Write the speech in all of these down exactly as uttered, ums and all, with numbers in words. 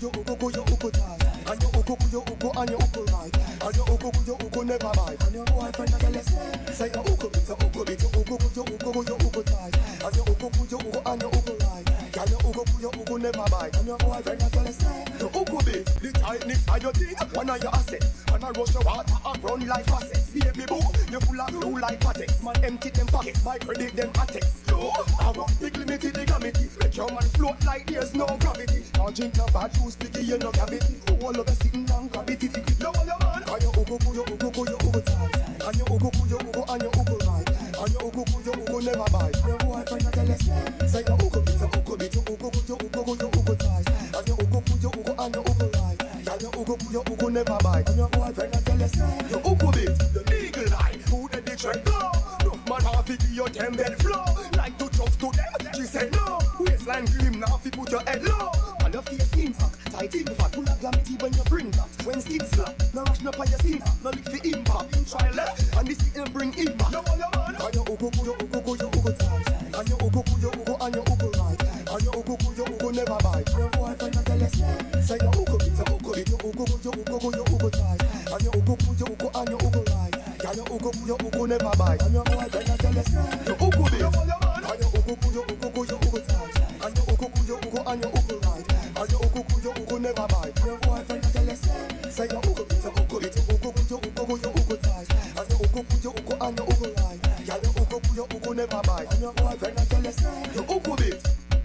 your uko go your uko die. And your uko go your uko and your uko right. And your uko go your uko never bite. And your boyfriend a tell us say your uko bit your uko bit your uko go your uko go your uko die. And your uko go your uko and your uko right. And your uko go your uko never bite. And your boyfriend a tell us your uko bit the tightness of your thing. One of your assets. And I rush your water and run like assets. Baby boo, you full of blue like patex. Man empty them pockets, my credit them attacks. Yo, I want big limited the gravity. Make your man float like there's no gravity. Can't drink no bad juice, biggie you no gravity. All of us sitting down, gravity. Yo, your man. And your ugo go, your ugo go, your ugo tight. And your ugo go, your ugo and your ugo right. And your ugo go, your ugo never bite. Your boyfriend a tell us say your ugo bit, your ugo bit, your ugo go, your ugo go, your ugo tight. And your ugo go, your ugo and your ugo right. And your ugo go, your ugo never bite. And your boyfriend a tell us your ugo bit, the eagle eye. Who did the trend go? No man have to be your ten bed floor. Like to trust to them, she said no. Waistline grim now if you put your head low. And your face in fat, tight in fat. Full of glamity when you bring that. When skin slap, no rush no by your skin. No lick the impact. You try left, and this thing bring impact. No one your man. And your ugo go, your ugo go, your ugo tight. And your ugo go, your ugo and your ugo right. And your ugo go, your ugo never bite. Your boyfriend a tell us say your ugo bit, your ugo bit, your ugo go, your ugo go, your ugo tight. And your ugo go, your ugo and your ugo right. And your ugo go, your ugo never bite. And your boyfriend a tell us your ugo bit, and your ugo go, your ugo go, your ugo tight. And your ugo go, your ugo and your ugo right. And your ugo go, your ugo never bite. Your boyfriend a tell us say your ugo bit, your ugo bit, your ugo go, your ugo go, your ugo tight. And your ugo go, your ugo and your ugo right. And your ugo go, your ugo never bite. And your boyfriend a tell us your ugo bit.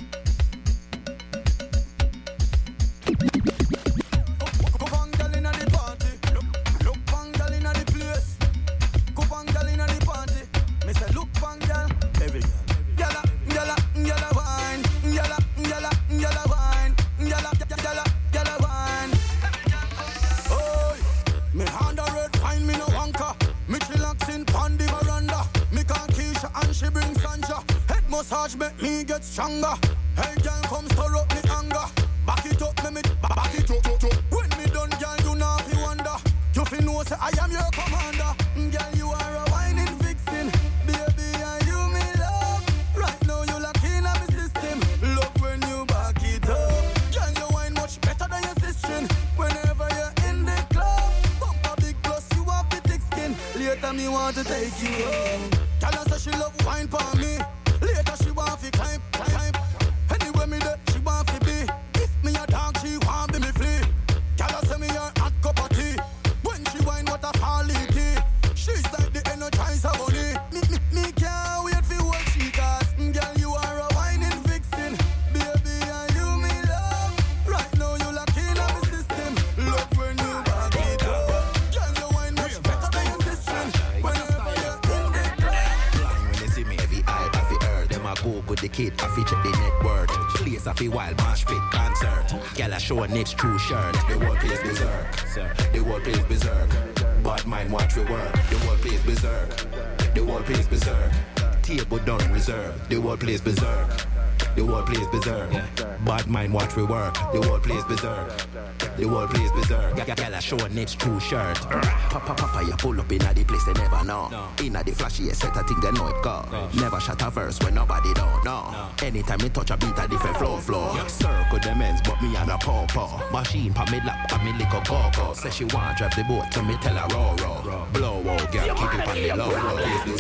Massage make me get stronger. Hey girl, come stir up me anger. Back it up, me me back it up, up, up. When me done, girl, you not fi wonder. You fi know say I am your commander. Girl, you are a whining vixen. Baby, and you me love. Right now you lock in on me system. Love when you back it up. Girl, you wine much better than your sister. Whenever you're in the club, bump a big plus, you have the thick skin. Later me want to take you home. Girl, I say she love wine for me. Later she want fi climb, climb. Anyway me there, she want fi be. If me a dog, she want be me flea. Girl I say me a hot cup of tea. When she wine, what a quality. She's like the Energizer bunny. Me, me, me can't wait for what she got. Girl, you are a whining vixen. Baby, and you me love. Right now you lock in on me system. Look when you back it up. Girl, you wine much better than your sister. Whenever you're in the club. Blind when they see me, every eye I fi heard. Them a go good the kid, I feature the net word. Place I fi wild mash pit concert. Girl I show a next true shirt. The whole place berserk, the whole place berserk. Bad mind watch we work. The whole place berserk, the whole place berserk. Table done reserve. The whole place berserk, the whole place berserk. Bad mind watch we work. The whole place berserk, the whole place berserk. Girl I show a next true shirt. Papa papa you pull up inna the place they never know. Inna the flashy set I think they know it go. Never shut a verse when nobody don't know. Anytime me touch a beat a different flow flow. Circle them ends but me and a paw paw. Machine pa me lap and me lick a go-go. Say she want drive the boat so me tell her row row. Blow out girl keep it on the low row.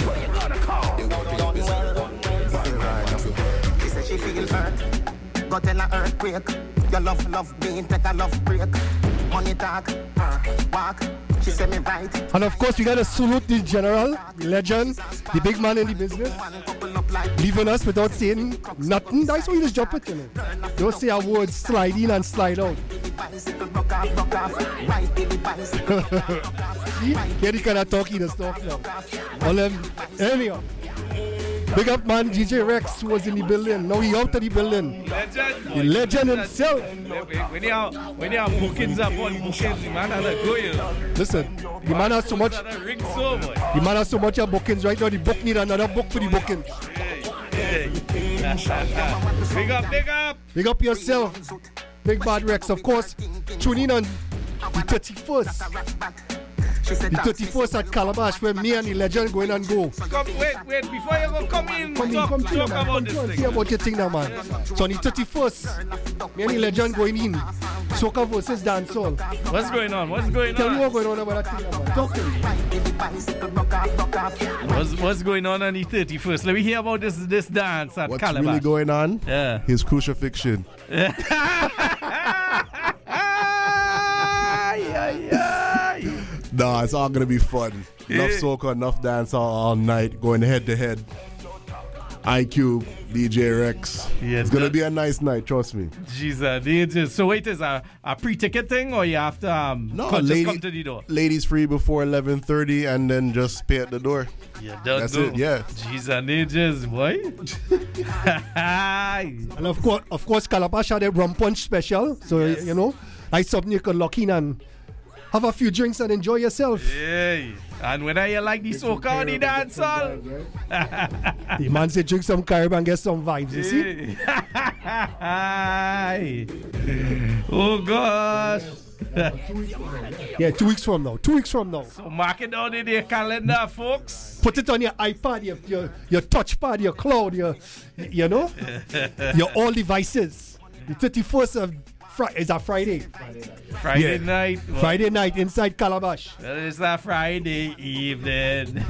The whole place berserk. She say she feel hurt. Go tell her earthquake. Your love love being take a love break. Money talk, walk. She say me right. And of course we gotta salute the general, the legend, the big man in the business. Leaving us without saying nothing. That's why you just jump it, you know. Don't say a word, slide in and slide out. See? Here the kind of talk he does talk now. All them, anyhow. Big up man, D J Rex was in the building. Now he out of the building. Legend. The legend himself. When you have, when you have bookings up on bookings, the man has a go, you know. Listen, the man has so much. Ring so much. The man has so much of bookings right now. The book need another book for the bookings. Hey, hey. Big up, big up. Big up yourself. Big Bad Rex, of course. Tune in on the thirty-first. The thirty-first at Calabash where me and the legend going and go. Come, wait, wait, before you go, come in, come talk, in, come talk man. about come this through thing. See about your thing now, man. So on the thirty-first, me and the legend going in. Soca versus dancehall. What's going on? What's going Tell on? me what's going on about that thing, man. Talk to me. What's, what's going on on the thirty-first? Let me hear about this this dance at What's Calabash. really going on? Yeah. His crucifixion. Nah, it's all gonna be fun. Enough soca, enough dance all, all night, going head to head. iCube, D J Rex. Yeah, it's gonna that- be a nice night, trust me. Jesus, Jesus. So wait, is a, a pre-ticket thing or you have to um, No, come, lady, just come to the door? ladies free before eleven thirty, and then just pay at the door. Yeah, don't That's go. it. Yeah. Jesus, ninjas, boy. And of course, of course, Calabash had a rum punch special. So, Yes. you know, I something you could lock in and have a few drinks and enjoy yourself. Yeah. And when I like the soca or the dancehall. The man said drink some Carib and get some vibes, you see? Oh, gosh. Yeah, two weeks from now. Two weeks from now. So mark it down in your calendar, folks. Put it on your iPad, your your, your touchpad, your cloud, your, you know, your all devices. The thirty-first of Fri- is a Friday. Friday Yeah. night. Friday night inside Calabash. Well, it's a Friday evening.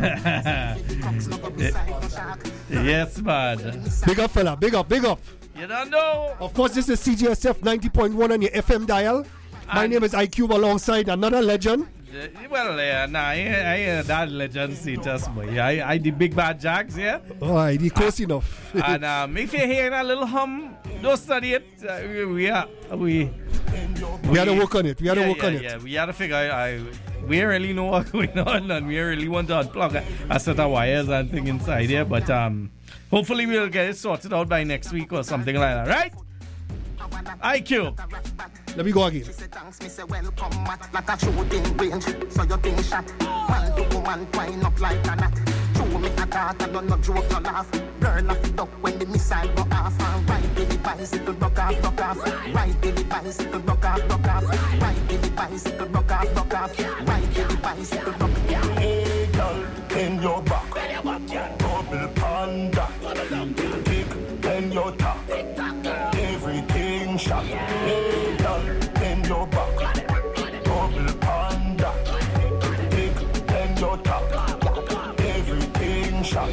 Yes, man. Big up, fella. Big up, big up. You don't know. Of course, this is C G S F ninety point one on your F M dial. My And- name is iCube alongside another legend. Uh, Well, uh, nah, I, I ain't that legend status, boy. I, I the big bad Jags, yeah. All right, he close enough. And um, if you're hearing a little hum, don't study it. Uh, we, we are we. We had to work on it. We had to yeah, work yeah, on it. Yeah, we had to figure out. I, we really know what's going on, and we really want to unplug a, a set of wires and thing inside here. But um, hopefully we'll get it sorted out by next week or something like that, right? iCube. Let me go again. Thanks, me say welcome, Matt, like a shooting range. So you think shot, man to woman, twine up like a knot. True me a talk, I don't no joke, no laugh. Girl off the duck when the missile go off. And ride till the bicycle, rock off, rock off. Ride till the bicycle, rock off, rock off. Ride till the bicycle, rock off, rock off. Ride till the bicycle, rock off. Hey, girl, in your back, double panda, kick, in your top, everything shot. Hey, girl, in your back, double panda, kick, in your top, everything shot.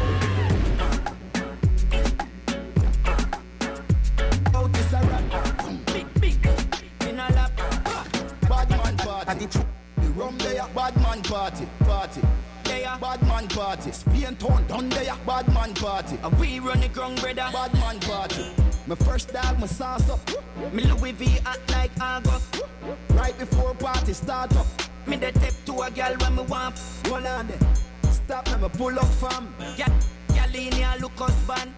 Oh, this a rap. Big, big. In a lap. Bad man party. The rum there. Bad man party. Party. There. Bad man party. Spain town down there. Bad man party. And we run the ground, brother. Bad man party. My first dog, my sauce up. Me Louis V act like August. Right before party start up. Me the tip to a girl when me want. Hold on there. Stop me, me pull up fam. Get, girl in here look husband.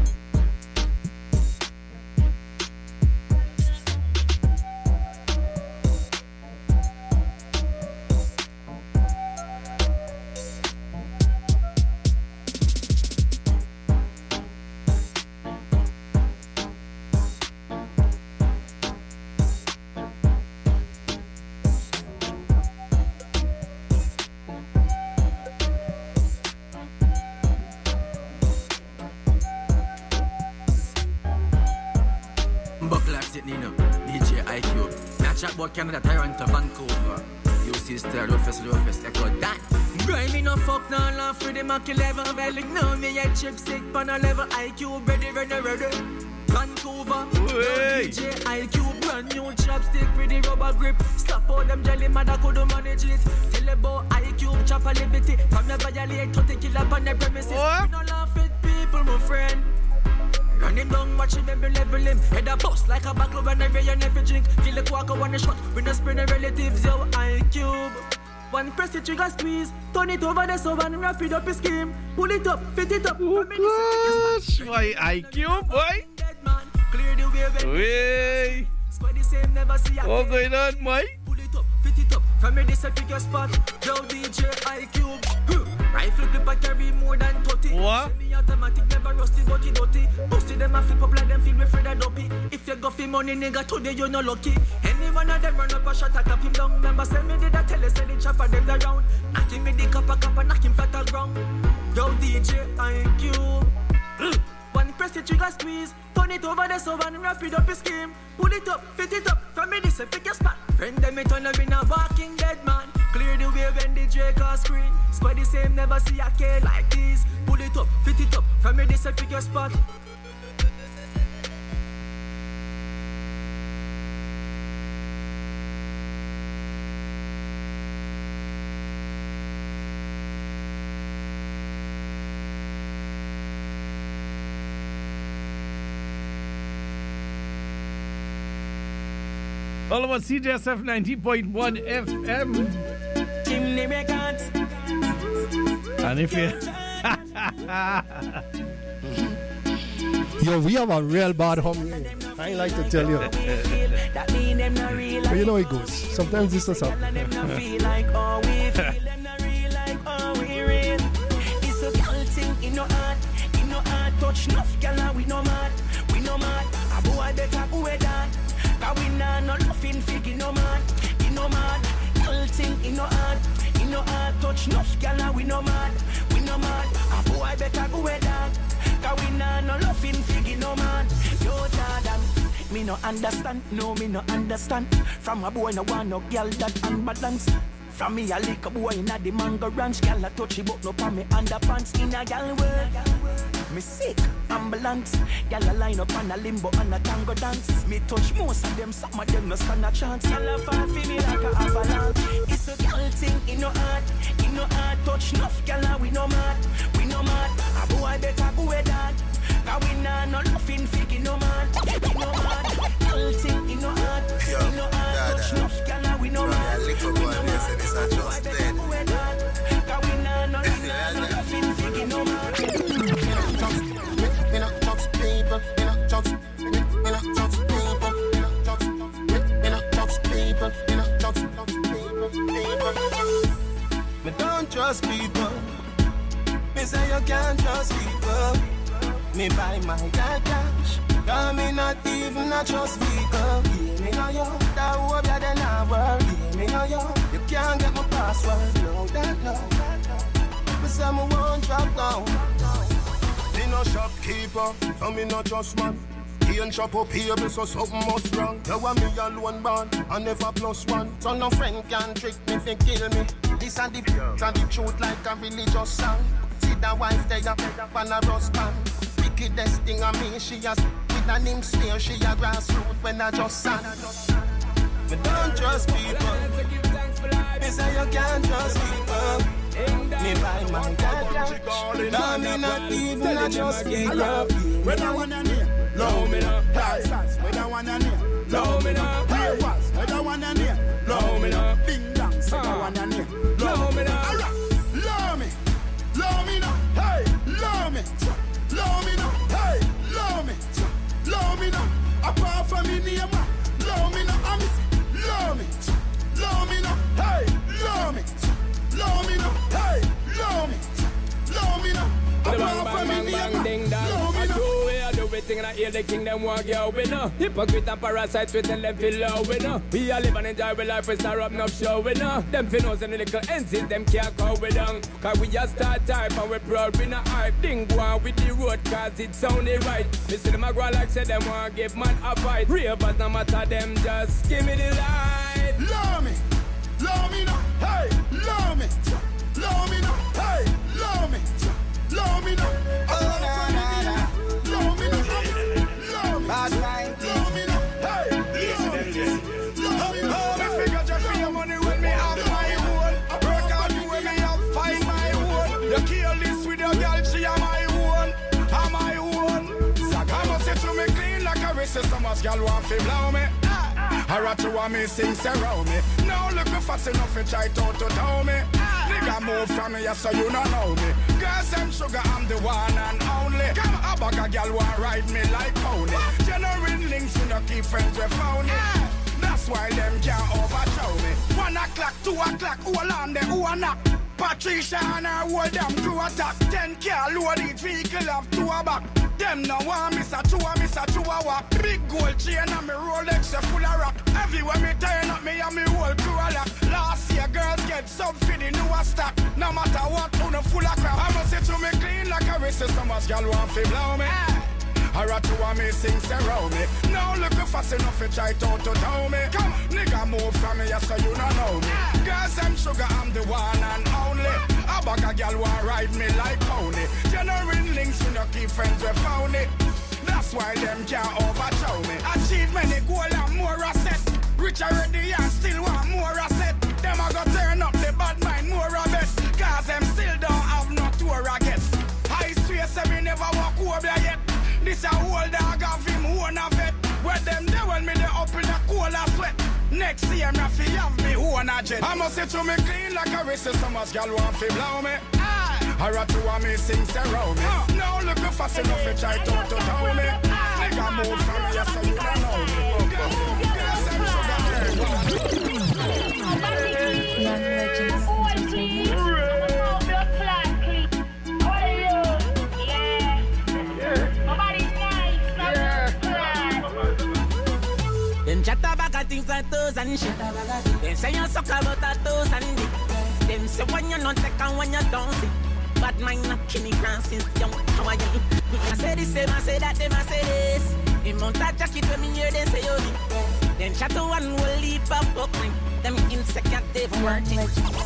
Chat about Canada, Toronto, Vancouver. You see still Rufus, Rufus, echo that. Grimy no fuck, no laugh for the Mackey level. Well, ignore me, a chip sick, pan a level. I Q, ready, ready, ready. Vancouver, Hey. D J I Q, brand new chopstick with the rubber grip. Stop all them jelly mother couldn't manage it. Tell about I Q, chop a liberty. From the violate, to kill up on the premises. What? We no laugh at people, my friend. Run him down, watch him, every level him. Head a bust like a back when I rain every drink. Kill the quacker one a shot, we no spread the relatives, yo, iCube. One press the trigger squeeze, turn it over the so and wrap it up his scheme. Pull it up, fit it up. Oh gosh, why iCube, boy? Dead man, clear the way when Way. squad the same, never see a What's going on, boy? Pull it up, fit it up. From me this a pick your spot. Yo, D J iCube. Huh. Rifle clip I carry more than thirty. What? Semi-automatic, never rusty, butty, dirty. Busty them a flip up like them feel with Fred and Dopey. If you go for money, nigga, today you no lucky. Any one of them run up a shot, I cap him down. Remember, send me did I tell you, send the chopper them around. Knock him with the cup, a cup, and knock him flat on ground. Yo, D J iCube. One press the trigger squeeze. Turn it over the so and wrap it up your scheme. Pull it up, fit it up, from me this pick your spot. Friend them it turn up in a walking dead man. Clear the way when the Drake or screen. Squad the same, never see a kid like this. Pull it up, fit it up, from me this pick your spot. All about C J S F ninety point one F M. Chimney Records. And if you... Yo, we have a real bad hum here. I ain't like to tell you. But you know it goes. Sometimes this does happen. Touch enough, girl, we no mad. We no mad. A boy better go with that. Cause we nah no laughing fig, you no mad. You no mad. Girl thing, you no hard. You no hard. Touch enough, girl, we no mad. We no mad. A boy better go with that. Cause we nah no laughing fig, you no mad. Yo, Jordan, me no understand. No, me no understand. From a boy no want no girl that unbalance. From me a lick a boy inna the mango ranch. Girl a touch it but no pa me underpants. In a girl world me sick, ambulance. Girl a line up on a limbo and a tango dance. Me touch most of them, some of them no stand a chance. Girl a fall for me like a avalanche. It's a girl thing, in no heart, in no heart. Touch enough, girl we no mad, we no mad. A boy better go with that. Cause we nah no laughing fig, in no man, in no mad. Girl thing, in no heart, in no heart. Touch enough, girl we no mad, we no mad. A boy better go with that. Cause we nah no laughing fig, in no man. Me not jokes people, me not jokes, me not jokes people, me not jokes, me not jokes people, me not jokes, people, people. Me don't trust people. Me say you can't trust people. Me buy my dad cash, cause me not even a trust people. Me know you, that hope you then I work. Me know you, you can't get my password. No, that no. Me say me won't drop down. Me no shopkeeper, so me no just man. He ain't shop up here, so something must wrong. You want me alone born, and never plus one. So no friend can trick me, fi kill me. This and the and the truth like a religious song. See that wife there, up on a rust pan. Wickedest thing on me, she has with a name sneer. She a grassroots when I just sang. Me don't trust people. Me say you can't trust people. Me buy my dad, now me not even a trust people. When I wanna near, low me up. Hey, when I wanna near, low me up. Hey, when I wanna near, low me up. Bing dong, say I wanna near, low me up. Low me, low me now. Hey, low me, low me now. Hey, low me, low me now. Apart from me name, low me now. I'm low me, low me now. Hey, low me. Low me now, hey, low me, low me now. The bang bang bang bang ding dong. I do it, I do everything and I hear the kingdom walk out with no hypocrite and parasites with them feel low with no. We all live and enjoy with life, we start up no show with no. Them finnos and the little entities, them can't go with them. Cause we just start type and we proud we not hype. Ding go on with the road cause it sounded right. Me see them a go like say them want give man a fight. Ravers no matter them, just give me the light. Low me, low me now, hey, low me, low me now, hey, low me, low me now. Oh, na, na, na. Low me now, low me, bad mind, low me now, hey, low me, low me now. Me figure just for your money when me have my own. I work hard when me have find my own. You kill this with your girl, she am my own, am my own. I must say to me clean like a wrist, so much girl want to blow me. I rat to want me sing around me. Now look me fast enough to try to to tell me. Nigga move from me, so you don't know me. Girls and sugar, I'm the one and only. Come a bag a girl want ride me like pony. Genuine links, we don't keep friends with phony. That's why them can't overthrow me. One o'clock, two o'clock, hold on there, who a knock. Patricia and her whole damn crew attack. Ten car load each vehicle have two a back. Them no want miss a chua, miss a chua. Big gold chain and me Rolex a full of rock. Everywhere me turn up, me and me whole crew a lock. Last year girls get sub for the newer stock. No matter what, who no full of crap. I must say to me clean like a wrist, so much girl want to blow me. Or a two of me sings around me. Now look fast enough to try to to tell me. Come, nigga move from me, so you don't know me. Girls I'm sugar, I'm the one and only. A bag of girl want ride me like pony. Genuine links when you keep friends with phony. That's why them can't overthrow me. Achieve many goals and more asset. Rich already and still want more asset. Them a go turn up the bad mind more of it. Cause them still don't have no tour I get. I swear say me never walk over yet. This a whole dog of him own of it. Where them they when me they up in a cola sweat. Next year me fi have me own a jet. I must say to me clean like a wrist. So much gal want fi blow me. Or a two of me sings around me. Uh, now look fast enough to try to to tell me. Nigga move from me so you don't know me. Girls them sugar. Young legends. Boy, please. Remove your flat, please. What are you? Yeah. Nobody nice. Yeah. Them chat about a things like toes and shit. Them say you suck about a toes and dick. Them say when you not take and when you don't see. Bad mind not kill me grand since young. How are you? I say this, them I say that, them I say this. In Mount jacket when me hear them say yo. Them chat to one will leave a fuck me. Them insect they've worked it.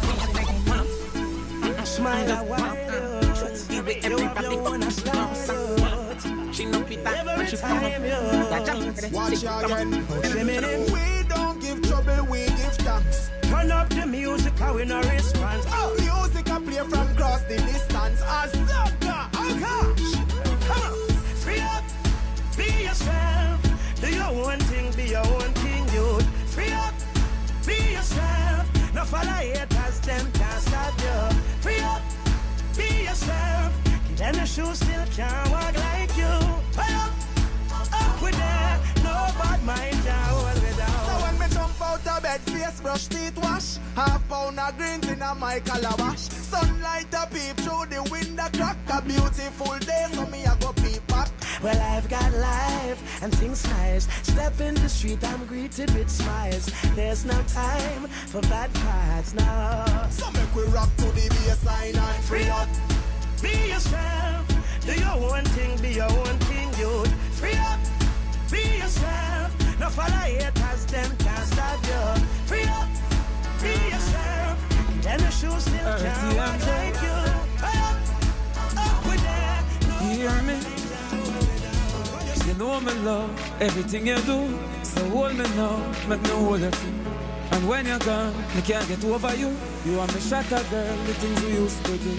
Smile a while. Give it everybody wanna start. She know Peter, but she come up. Watch again. We don't give trouble, we give thanks. Turn up the music, how we no response. Oh, music I play from across the distance. As sucker, oh gosh. Come on, free up, be yourself. Do your own thing, be your own thing, you. Free up, be yourself. No follow haters, them can't stop you. Free up, be yourself. Then the shoes still can't walk like you. Hey up, up with that. No bad mind can hold me down. So when me jump out of bed, face brush, teeth wash. Half pound of greens in a my calabash. Sunlight a peep through the window crack. A beautiful day, so me a go peep back. Well, I've got life and things nice. Step in the street, I'm greeted with smiles. There's no time for bad parts now. So make we rock to the bassline and free up. Be yourself, do your own thing, be your own thing, youth. Free up, be yourself. No follow haters, them can't stop you. Free up, be yourself. Then the shoes still can't walk like you. Hey up, up with that. You hear me? You know me love everything you do. So hold me now, make me hold you too. And when you're gone, I can't get over you. You are my shatter girl, the things we used to do.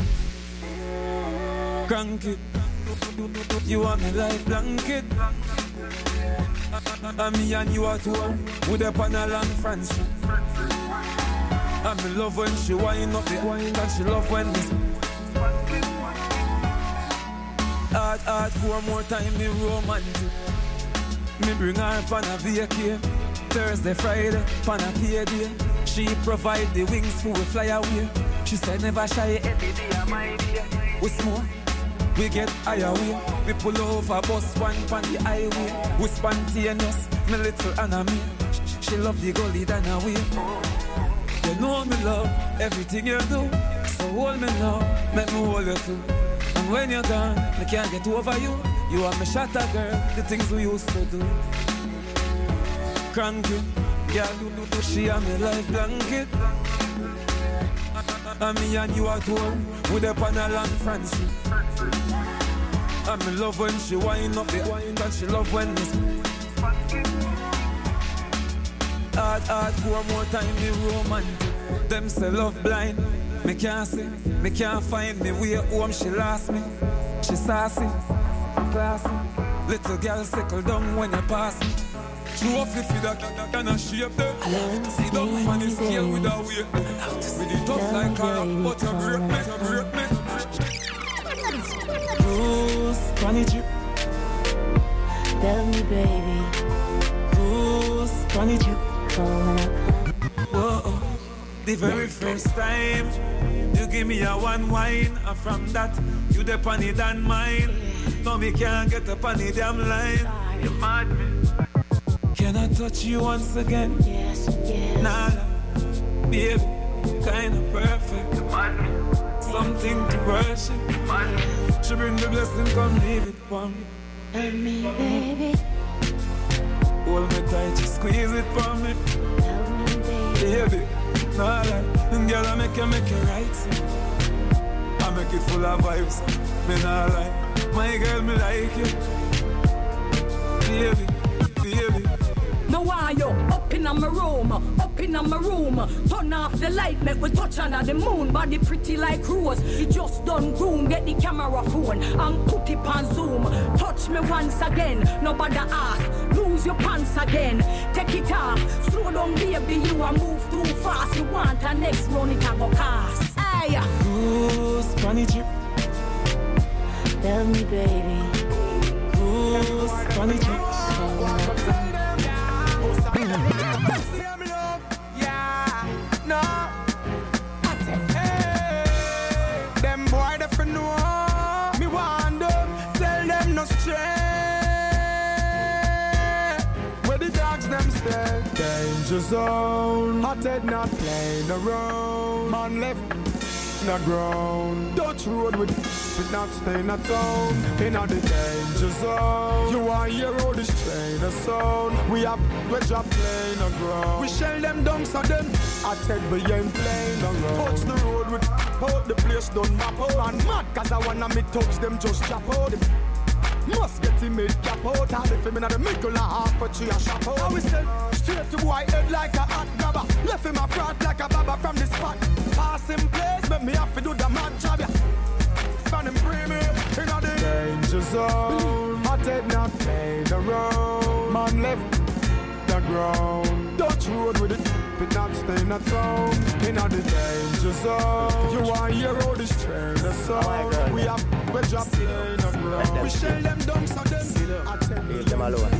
Cranky, you are my life blanket. And me and you are two, with up on a long France. And me love when she wind up the wine, and she love when me hard, hard, four more time, me romantic. Me bring her on a vacay, Thursday, Friday, on a payday. She provide the wings for we fly away. She said never shy, every day my day. We smoke. We get higher way. We pull over bus one on the highway. We spontaneous, me little enemy. She love the gully than a way. You know me love everything you do. So hold me now, make me hold you too. And when you're gone, I can't get over you. You are my shatter girl, the things we used to do. Cranky, girl, she are my life blanket. And me and you at home, with up on a long France. And me love when she wind up the wine, and she love when me hard, hard, four more time, me romantic. Them say love blind, me can't see, me can't find me way home, she lost me. She sassy, classy. Little girl sickle down when you pass me. She off the feed that kind of shape there. See down on the scale with her weight. With it tough like her, but you break me, you break me. Cruise, funny trip. Tell me, baby. Cruise, funny trip. Whoa, the very first time you give me a one wine, and from that you the funny than mine. No, me can't get up on the damn line. You mad me? Can I touch you once again? Yes, yes. Nah, baby, kinda perfect. Something to worship. She bring the blessing, come leave it for me. Love me, baby. Hold me tight, just squeeze it for me. Love me, baby. Baby, nah lie. Girl, I make you make it right. See. I make it full of vibes. Me nah lie. My girl, me like you. Baby, baby. Me want you up in my room, up in my room. Turn off the light, make we touch under the moon. Body pretty like rose, it just done groom. Get the camera phone and put it on zoom. Touch me once again, nobody ask. Lose your pants again, take it off. Slow down, baby, you a move too fast. You want a next run, it a go cast. Hey, Ooh, Spanish trip. Love me, baby. Ooh, Spanish trip. Them boy they fi know me want them. Tell them no stray. Where the dogs them stay. Danger zone. Hot head not playing around. Man left in the ground. Dutch road with it not staying at town. In the danger zone. You want hear all this train a sound. We have we drop playing the ground. We shell them down so them. I tell we ain't playing around. Touch the road with out the place done map out. And mad cause I wanna me touch them just chop out. Must get him made cap out. And if him in the middle of half a tree a shop out. I we say straight to boy head like a hot grabber. Left him a fraud like a baba from the spot. Pass him place, make me have to do the mad job, yeah. Span him premium in the danger zone. Hot head not playing around. Man left the ground. Dutch road with it. It not staying at home. In the danger zone. You want hear all this train the sound. We have we drop playing the ground. We shell them down so them. I tell you them alone.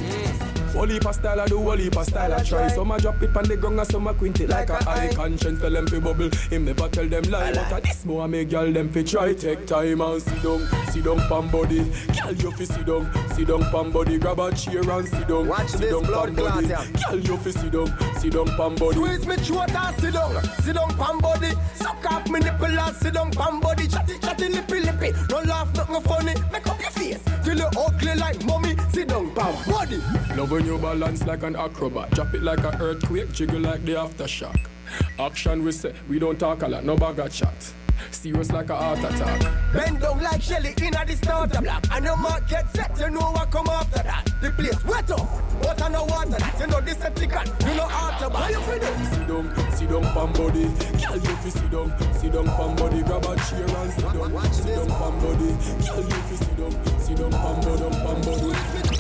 Whole heap of style I do, whole heap of style I try. Some I drop it on the ground and some I quint it like a eye. Conscience tell them fi bubble, him never tell them lie. But a this more I make girl them fi try. Take time and sit down, sit down pan body. Girl you fi sit down, sit down pan body. Grab a chair and sit down, watch sit this down blood pan body. clot, yeah. Girl you fi sit down, sit down pan body. Squeeze me throat and sit down, sit down pan body. Suck up me nipple and sit down pan body. Chatty chatty lippy lippy, no laugh nothing funny. Make up your face till you ugly like mommy. Sit down pan body. Love when you balance like an acrobat. Drop it like an earthquake, jiggle like the aftershock. Action we say, we don't talk a lot, no bag of chat. Serious like a heart attack. Bend down like Shelly in a the starter block. And your market set, you know what come after that. The place wet up, water no water that. You know this Decepticon, you know Autobot. How you feel it? Sit down, sit down pan body. Girl you fi sit down, sit down pan body. Grab a chair and sit down, sit down pan body. Girl you fi sit down, sit down pan body, pan body.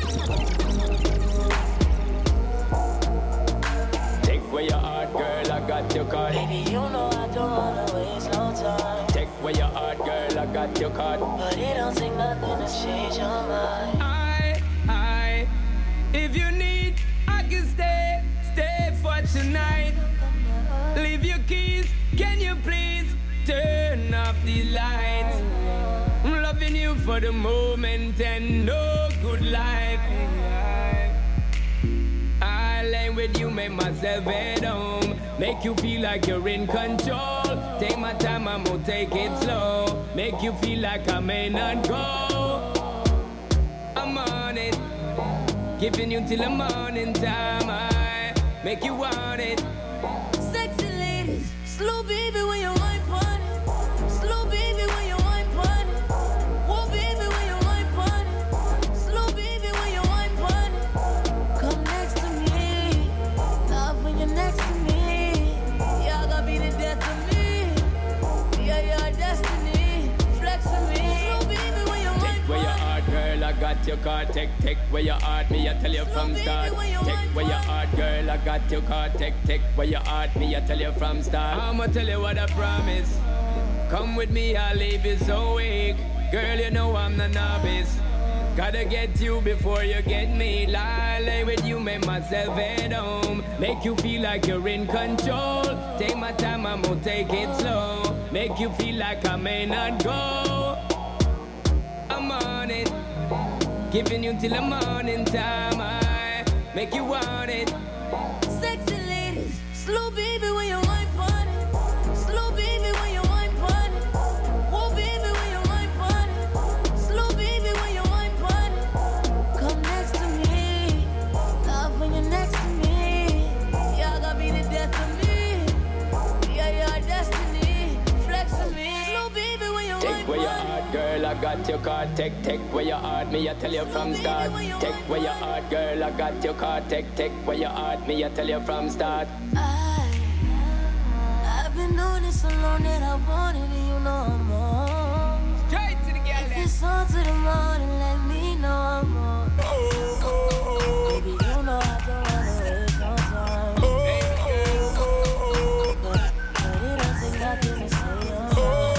Where your heart, girl, I got your card. Baby, you know I don't wanna waste no time. Take where your heart, girl, I got your card. But it don't take nothing to change your mind. I, I, if you need, I can stay, stay for tonight. Leave your keys, can you please turn off the lights? I'm loving you for the moment and no good life. I lay with you, make myself at home. Make you feel like you're in control. Take my time, I'm gonna take it slow. Make you feel like I may not go. I'm on it, giving you till the morning time. I make you want it. Sexy ladies, slow baby when you wine pon it. Slow baby when you wine pon it. Whoa baby when you wine pon it. Slow baby when you wine pon it. Come next to me, love when you're next to me. Y'all gonna be the death of me. Yeah, your destiny, flex with me. Slow baby when you wine Take where your heart, girl, I got your card. Take, take where your heart, me, I tell you from start. Take where your heart, girl, I got your card. Take, take where your heart, me, I tell you from start. I'ma tell you what I promise. Come with me, I'll leave you so weak. Girl, you know I'm the novice. Gotta get you before you get me. Lie, lay with you, make myself at home. Make you feel like you're in control. Take my time, I'm gonna take it slow. Make you feel like I may not go. I'm on it, giving you till the morning time. I make you want it. Sexy ladies, slow baby when you wine pon it. Slow baby when you wine pon it. Whoa baby when you wine pon it. Slow baby when you wine pon got your card. Take, take where your heart, me I tell you from start. Take where your heart, girl, I got your card. Take, take where your heart, me I tell you from start. I, I've been doing this so long that I wanted it, you know I'm on. Straight to the girl. If it's on to the morning, let me know I'm on. Oh, oh, oh. Baby, you know I don't wanna waste no time. Oh, oh, oh. But, but it don't take nothing to say I'm oh.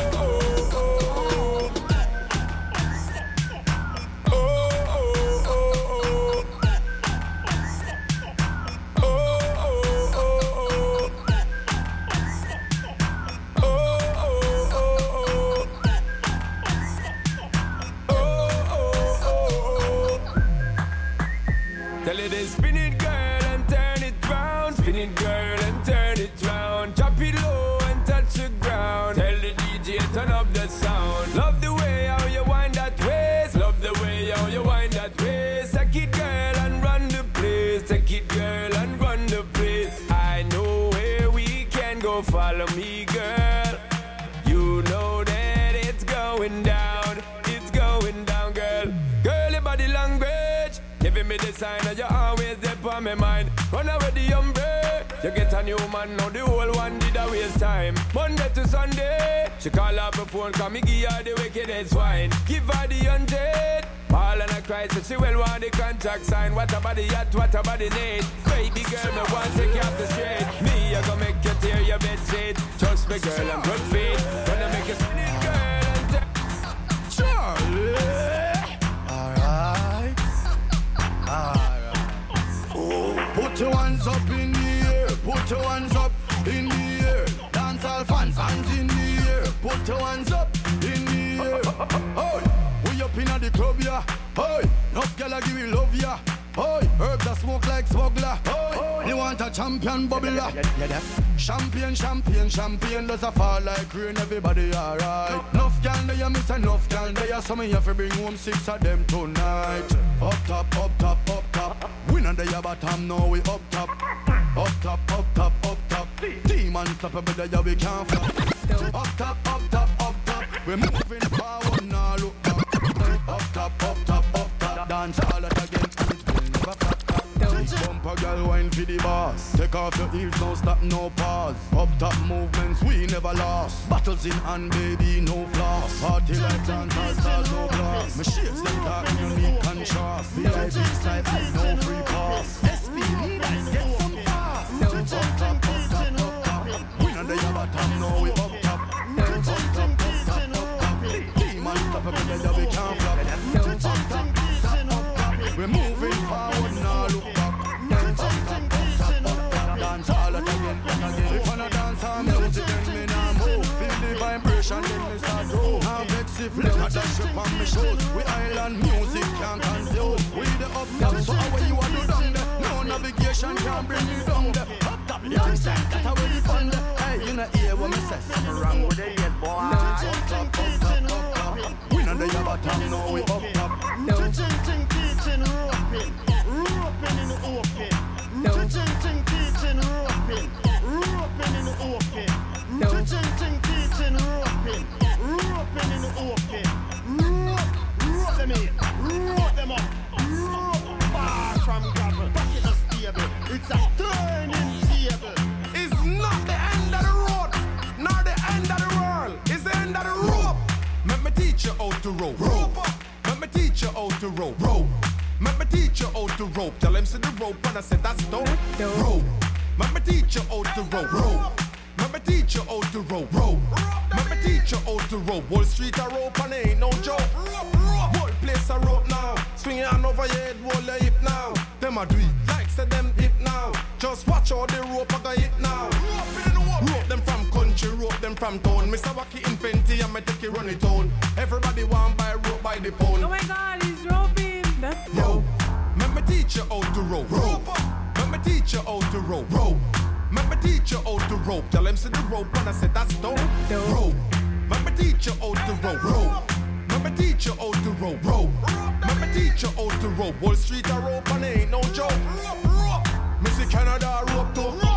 Tell it is spin it, girl, and turn it round. Spin it, girl, and turn it round. Drop it low and touch the ground. Tell the D J turn up the sound. Love the way how you wind that waist. Love the way how you wind that waist. Take it, girl, and run the place. Take it, girl, and run the place. I know where we can go. Follow me, girl. You know that it's going down. It's going down, girl. Girl, your body language. Giving me the sign that you're always there on my mind. Run away the umbrella. You get a new man, now the whole one did a waste time. Monday to Sunday, she call up her phone, call me give her the wickedest wine. Give her the hundred. Ball and I cry, so she will want the contract sign. What about the yacht, what about the need? Baby girl, me want to take you off the street. Me, I gonna make you tear your bed sheet. Trust me girl, I'm good feet. Gonna make you spin it, girl, and t- Charlie. Put your hands up in the air, put your hands up in the air. Dance all fans, hands in the air. Put your hands up in the air. Hey, we up in the club, yeah. Hey, enough gyal give me love, yeah. Hey, herbs that smoke like smuggler. Hey, you want a champion bubbler? Champion, champion, champion does a fall like rain. Everybody alright. Enough gyal there, you miss enough gyal there. So me have to bring home six of them tonight. Up top, up top, up top. We not there, bottom, now we up top. Up top, up top, up top. Team unstoppable there, we can't flop. Up top, up top, up top. We're moving forward, now look back. Up top, up top, up top. Dance all that again. Bumper girl wine for the boss. Take off your heels, no stop, no pause. Up top movements, we never lost. Battles in hand, baby, no floss. Party like dance, all stars, no glass. My shapes them dark, unique contrast. V I P type, no free pass. S P, leaders, get some fast. Up top, up top, up top. We not there, bottom, no, we up top. Up top, up top, up top. Team unstoppable, there we can't flop. Up top, up top, up top. We're moving forward, now look back. Dance all that again, again. If I not dance on music, then me nah move. Feel the vibration, then me start groove. Now vex if let a dash up on me shoes. We island music can't confuse. We the up top, so how you want to down there? No navigation can bring you down there. Up top, dance, that's how we fun there. Hey, you not hear what me say? Something wrong with the head, boy. Up top, up top, up top. We not there, bottom, no we up top. No. Teaching, teaching, roping, roping in the open. No. Teaching, teaching, roping, roping in the open. No. Teaching, teaching, roping, roping in the open. Rope, rope them in, rope them up, rope far from gravel. Back in the stable, it's a turning table. It's not the end of the road, nor the end of the world. It's the end of the rope. Let me teach you how to rope. Rope. Let me teach you how to rope. Rope. Let me teach you how to rope. Tell him see the rope and I said that's dope. Rope. Let me teach you how to rope. Rope. Let me teach you how to rope. Rope. Let me teach you how to rope. Wall Street a rope and it ain't no joke. Whole place a rope now. Swing your hand over your head, hold your hip now. Them a do it like say them hip now. Just watch all the rope I got hit now. Rope them from country, rope them from town. Mister Wacky Inventi and me take it run it on. Everybody want buy rope by the pound. Oh my God, he's roping. That's yo. Let me teach you how to rope. Rope. Let me teach you how to rope. Rope. Let me teach you how to rope. Tell him see the rope and I said that's dope. Rope. Let me teach you how to rope. Rope. Let me teach you how to rope. Rope. Let me teach you how to rope. Wall Street a rope and it ain't no joke. Missy Canada rope too.